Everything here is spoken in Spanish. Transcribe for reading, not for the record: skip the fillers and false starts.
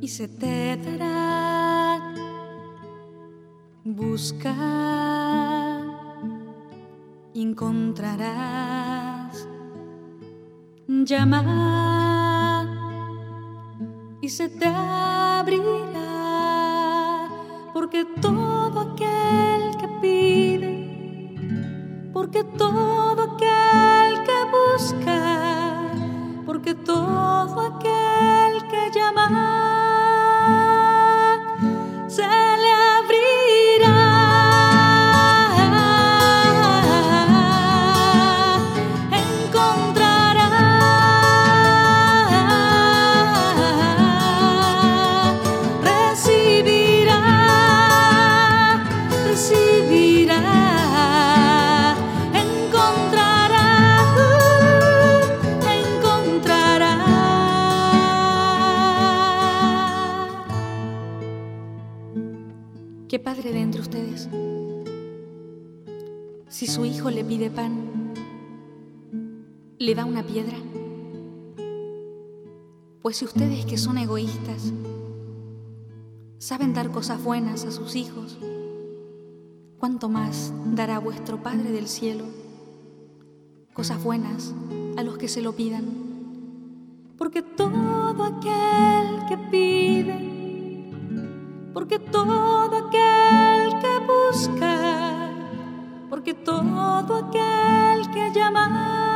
y se te dará. Busca y encontrarás. Llama y se te abrirá, porque todo aquel que pide, porque todo aquel que busca, porque todo aquel que llama, se le abrirá. Encontrará, recibirá, recibirá. ¿Qué padre de entre ustedes, si su hijo le pide pan, le da una piedra? Pues si ustedes, que son egoístas, saben dar cosas buenas a sus hijos, ¿cuánto más dará vuestro Padre del cielo cosas buenas a los que se lo pidan? Porque todo aquel que pide, porque todo aquel que busca, porque todo aquel que llama,